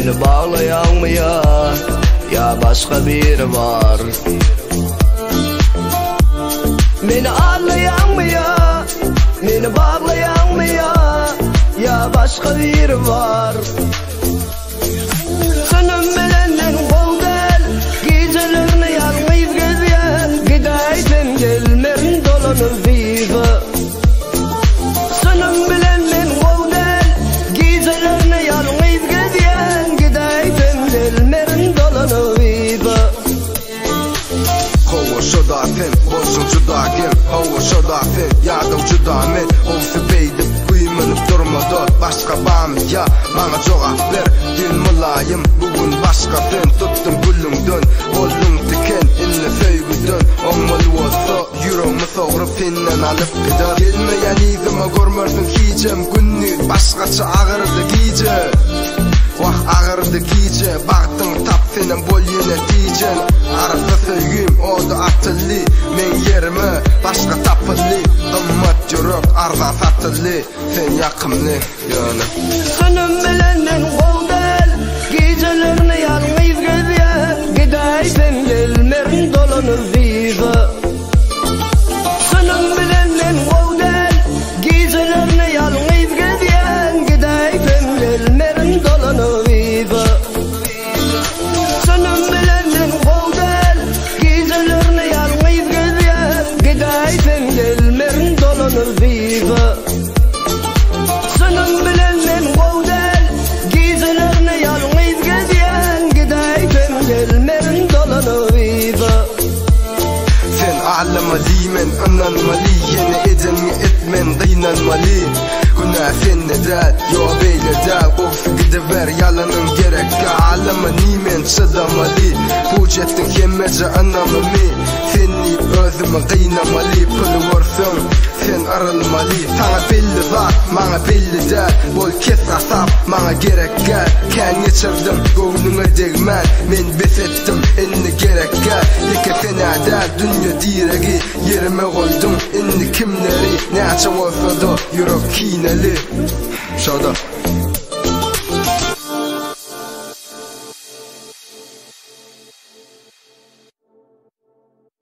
Beni bağlayan mı ya başka biri var? Beni ağlayan mı beni bağlayan mı ya başka biri var? Senin bilenden golden gecelerini yalnız gezen, gidersen gelmerin dolanır viva. Senin bilenden golden gecelerini yalnız gezen, gidersen gelmerin dolanır viva. Hava şoda fen, bolsun juda gel. Hava şoda fen, yadım juda men. Olsa beydip kuymanıp durmadı başka bam ya. Bana cevap ver, din mulayim. Bugün başka fen, tuttum gülüngdön. Oldun diken, inne söygüdön. Olmalı olsa, yüreğimi soğurup finnen alıp gider. Gelmeyen izime görmürdün hicem. Günlük başkaça ağırdı giyce. Vah ağırdı giyce. Baktın tap senin bol yöneticen. Arada söygüm oldu atıllı. Men yerime başka tapıllı. Kımmat yürek arzan satıllı. Sen yakımlı yana. Senin bilenden golden gecelerini yalnız gezen, gidersen gelmerin dolanır viva. Senin bilenden golden gecelerini yalnız gezen, gidersen gelmerin dolanır viva. Senin bilenden golden gecelerini yalnız gezen, gidersen gelmerin dolanır viva. Senin bilenden golden gecelerini yalnız gezen, gidersen gelmerin dolanır viva. Sen ağlamalı men anlanmalı. Yine edemi etmen kıynanmalı. Günah sende del, yo beyle del. Korksu gidiver yalanın gerek. Ağlama nimen çıdamalı. Pucettin kemmece anlamamı. Seni özümü kıynamalı. Pılı vursun sen arılmalı. Sana belli var, bana belli del. Bol kes asap, bana gerek gel. Ken geçirdim, gönlüne değmen. Men bes ettim, inni gerek gel. İki fena del, dünya diregi. Yerime koydum, inni kimleri. Ne açı olsa da, yürek kineli. Şurada